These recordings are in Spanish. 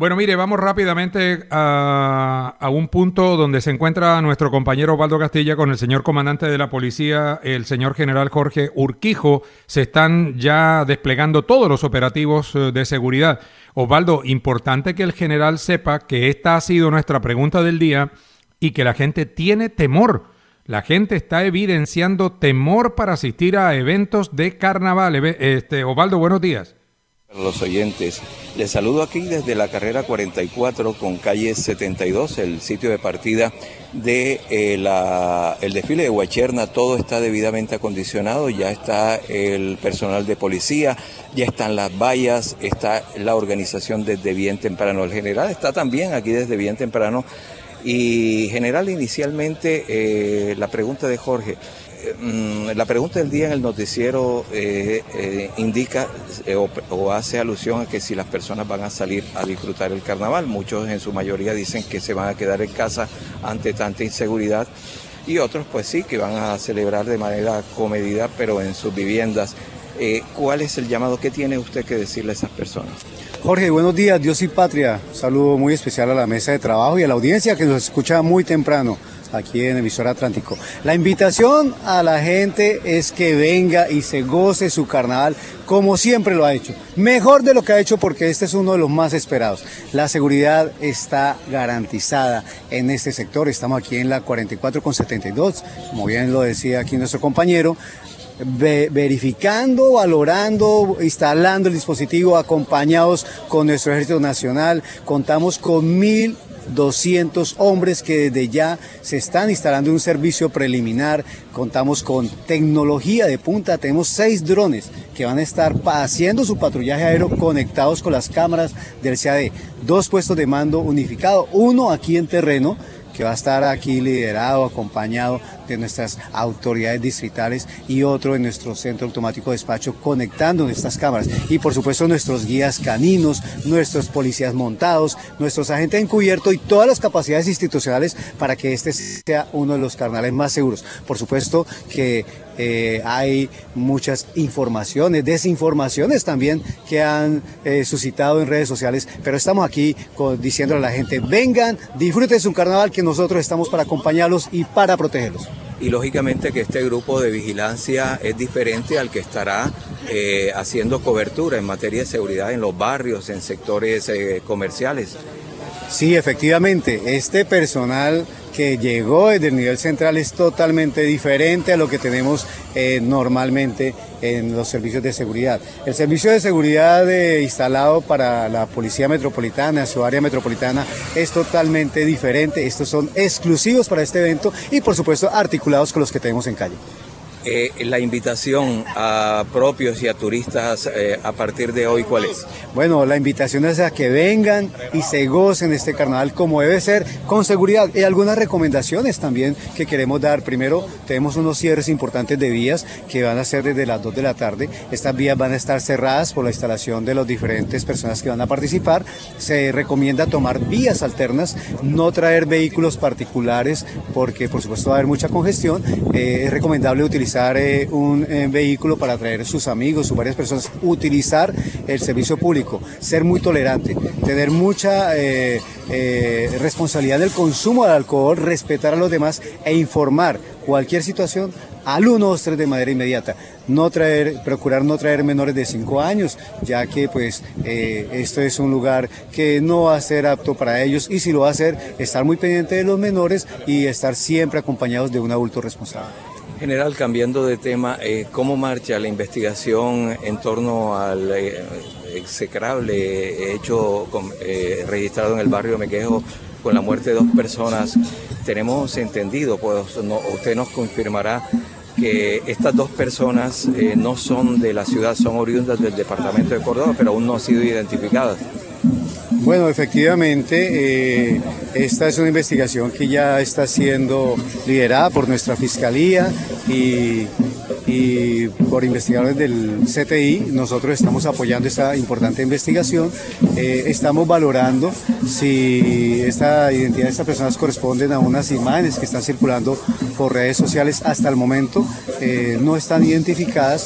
Bueno, mire, vamos rápidamente a un punto donde se encuentra nuestro compañero Osvaldo Castilla con el señor comandante de la policía, el señor general Jorge Urquijo. Se están ya desplegando todos los operativos de seguridad. Osvaldo, importante que el general sepa que esta ha sido nuestra pregunta del día y que la gente tiene temor. La gente está evidenciando temor para asistir a eventos de carnaval. Osvaldo, buenos días. Los oyentes, les saludo aquí desde la carrera 44 con calle 72, el sitio de partida de el desfile de Guacherna. Todo está debidamente acondicionado, ya está el personal de policía, ya están las vallas, está la organización desde bien temprano. El general está también aquí desde bien temprano. Y general, inicialmente la pregunta de Jorge. La pregunta del día en el noticiero indica o hace alusión a que si las personas van a salir a disfrutar el carnaval. Muchos en su mayoría dicen que se van a quedar en casa ante tanta inseguridad y otros pues sí, que van a celebrar de manera comedida pero en sus viviendas. ¿Cuál es el llamado? ¿Qué tiene usted que decirle a esas personas? Jorge, buenos días, Dios y Patria. Un saludo muy especial a la mesa de trabajo y a la audiencia que nos escucha muy temprano aquí en Emisora Atlántico. La invitación a la gente es que venga y se goce su carnaval como siempre lo ha hecho. Mejor de lo que ha hecho porque este es uno de los más esperados. La seguridad está garantizada en este sector. Estamos aquí en la 44 con 72, como bien lo decía aquí nuestro compañero. Verificando, valorando, instalando el dispositivo, acompañados con nuestro Ejército Nacional. Contamos con 1.200 hombres que desde ya se están instalando un servicio preliminar. Contamos con tecnología de punta, tenemos 6 drones que van a estar haciendo su patrullaje aéreo conectados con las cámaras del CAD. 2 puestos de mando unificados, uno aquí en terreno, que va a estar aquí liderado, acompañado de nuestras autoridades distritales, y otro en nuestro centro automático de despacho conectando estas cámaras. Y por supuesto nuestros guías caninos, nuestros policías montados, nuestros agentes encubiertos y todas las capacidades institucionales para que este sea uno de los carnavales más seguros. Por supuesto que hay muchas informaciones, desinformaciones también que han suscitado en redes sociales, pero estamos aquí diciéndole a la gente: vengan, disfruten su carnaval, que nosotros estamos para acompañarlos y para protegerlos. Y lógicamente que este grupo de vigilancia es diferente al que estará haciendo cobertura en materia de seguridad en los barrios, en sectores comerciales. Sí, efectivamente, este personal que llegó desde el nivel central es totalmente diferente a lo que tenemos normalmente en los servicios de seguridad. El servicio de seguridad instalado para la Policía Metropolitana, su área metropolitana, es totalmente diferente. Estos son exclusivos para este evento y por supuesto articulados con los que tenemos en calle. La invitación a propios y a turistas a partir de hoy, ¿cuál es? Bueno, la invitación es a que vengan y se gocen este carnaval como debe ser, con seguridad. Y algunas recomendaciones también que queremos dar. Primero, tenemos unos cierres importantes de vías que van a ser desde las 2 de la tarde. Estas vías van a estar cerradas por la instalación de las diferentes personas que van a participar. Se recomienda tomar vías alternas, no traer vehículos particulares porque por supuesto va a haber mucha congestión. Es recomendable utilizar un vehículo para traer sus amigos, sus varias personas, utilizar el servicio público, ser muy tolerante, tener mucha responsabilidad del consumo del alcohol, respetar a los demás e informar cualquier situación al 123 de manera inmediata. Procurar no traer menores de 5 años, ya que pues esto es un lugar que no va a ser apto para ellos, y si lo va a hacer, estar muy pendiente de los menores y estar siempre acompañados de un adulto responsable. General, cambiando de tema, ¿cómo marcha la investigación en torno al execrable hecho registrado en el barrio Mequejo con la muerte de 2 personas? Tenemos entendido, pues usted nos confirmará, que estas 2 personas no son de la ciudad, son oriundas del departamento de Córdoba, pero aún no han sido identificadas. Bueno, efectivamente, esta es una investigación que ya está siendo liderada por nuestra Fiscalía y y por investigadores del CTI. Nosotros estamos apoyando esta importante investigación. Estamos valorando si esta identidad de estas personas corresponden a unas imágenes que están circulando por redes sociales. Hasta el momento no están identificadas.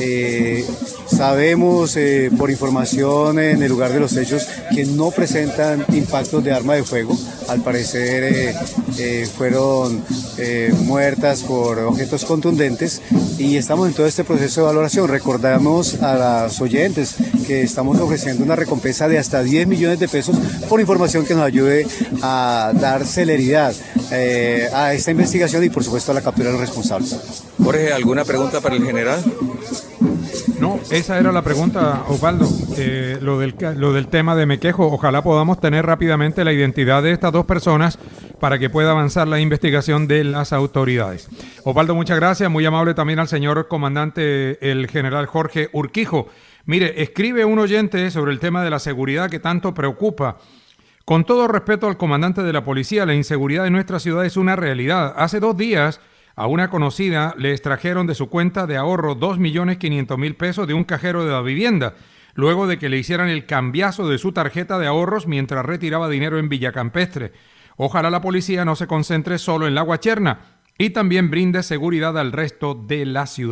Sabemos por información en el lugar de los hechos que no presentan impactos de arma de fuego. Al parecer fueron muertas por objetos contundentes y estamos en todo este proceso de valoración. Recordamos a los oyentes que estamos ofreciendo una recompensa de hasta 10 millones de pesos por información que nos ayude a dar celeridad a esta investigación y por supuesto a la captura de los responsables. Jorge, ¿alguna pregunta para el general? No, esa era la pregunta, Osvaldo. Lo del tema de Mequejo. Ojalá podamos tener rápidamente la identidad de estas dos personas para que pueda avanzar la investigación de las autoridades. Osvaldo, muchas gracias. Muy amable también al señor comandante, el general Jorge Urquijo. Mire, escribe un oyente sobre el tema de la seguridad que tanto preocupa. Con todo respeto al comandante de la policía, la inseguridad en nuestra ciudad es una realidad. Hace 2 días, a una conocida le extrajeron de su cuenta de ahorro 2.500.000 pesos de un cajero de la vivienda, luego de que le hicieran el cambiazo de su tarjeta de ahorros mientras retiraba dinero en Villa Campestre. Ojalá la policía no se concentre solo en La Guacherna y también brinde seguridad al resto de la ciudad.